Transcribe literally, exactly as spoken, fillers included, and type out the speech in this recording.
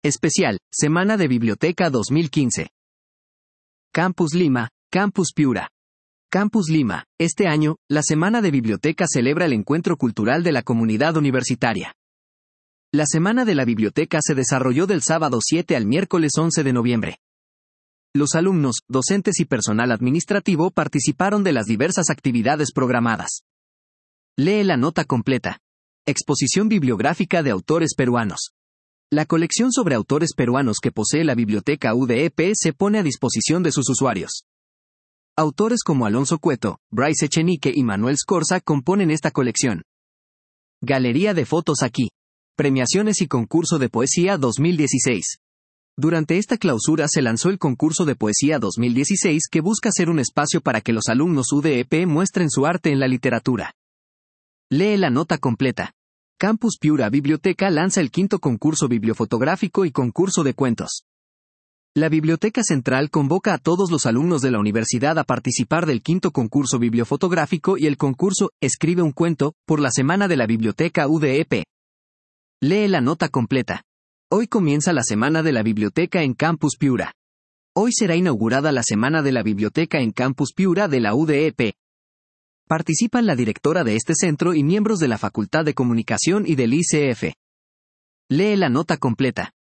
Especial, Semana de Biblioteca dos mil quince. Campus Lima, Campus Piura. Campus Lima, este año, la Semana de Biblioteca celebra el encuentro cultural de la comunidad universitaria. La Semana de la Biblioteca se desarrolló del sábado siete al miércoles once de noviembre. Los alumnos, docentes y personal administrativo participaron de las diversas actividades programadas. Lee la nota completa. Exposición bibliográfica de autores peruanos. La colección sobre autores peruanos que posee la Biblioteca U D E P se pone a disposición de sus usuarios. Autores como Alonso Cueto, Bryce Echenique y Manuel Scorza componen esta colección. Galería de fotos aquí. Premiaciones y concurso de poesía dos mil dieciséis. Durante esta clausura se lanzó el concurso de poesía dos mil dieciséis que busca ser un espacio para que los alumnos U D E P muestren su arte en la literatura. Lee la nota completa. Campus Piura Biblioteca lanza el quinto concurso bibliofotográfico y concurso de cuentos. La Biblioteca Central convoca a todos los alumnos de la universidad a participar del quinto concurso bibliofotográfico y el concurso Escribe un cuento, por la Semana de la Biblioteca U D E P. Lee la nota completa. Hoy comienza la Semana de la Biblioteca en Campus Piura. Hoy será inaugurada la Semana de la Biblioteca en Campus Piura de la U D E P. Participan la directora de este centro y miembros de la Facultad de Comunicación y del I C F. Lee la nota completa.